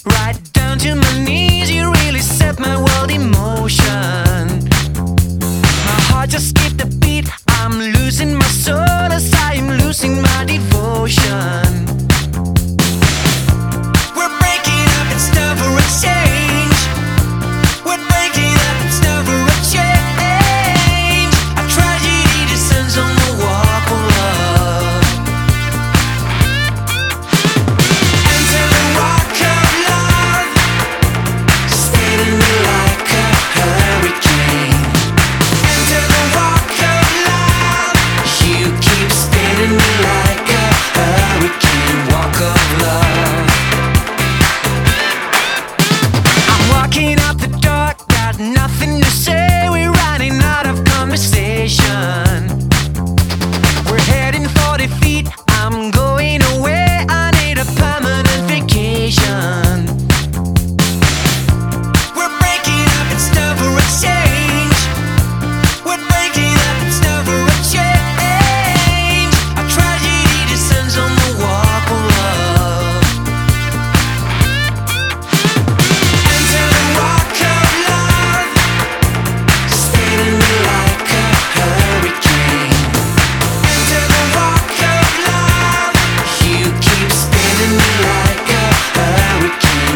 right down to my knees. You really set my world in motion. My heart just skipped a beat. I'm losing my soul as I'm losing my devotion. We're breaking up, it's time for a change. We're breaking up, it's time for a change. A tragedy descends on the walk of love. Enter the walk of love, stealing me like a hurricane. Enter the walk of love, you keep stealing me like a hurricane. Walk of love. I'm walking out the door, got nothing to say. We're running out of conversation. We're heading 40 feet. I'm going away. I need a permanent vacation. We're breaking up, it's time for a change. We're breaking up, it's time for a change. A tragedy descends on the walk of love. Enter the walk of love, stealing me like a hurricane. Enter the walk of love, you keep stealing me like a hurricane.